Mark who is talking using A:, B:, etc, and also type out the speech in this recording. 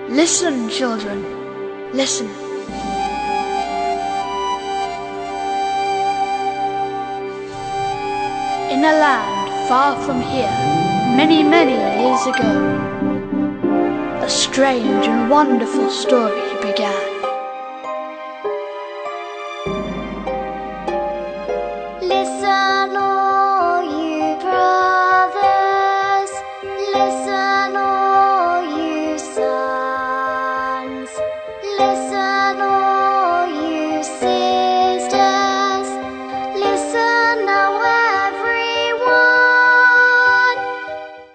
A: Listen, children, listen. In a land far from here, many, many years ago, a strange and wonderful story began.
B: Listen, all you brothers, listen, all you sons, listen.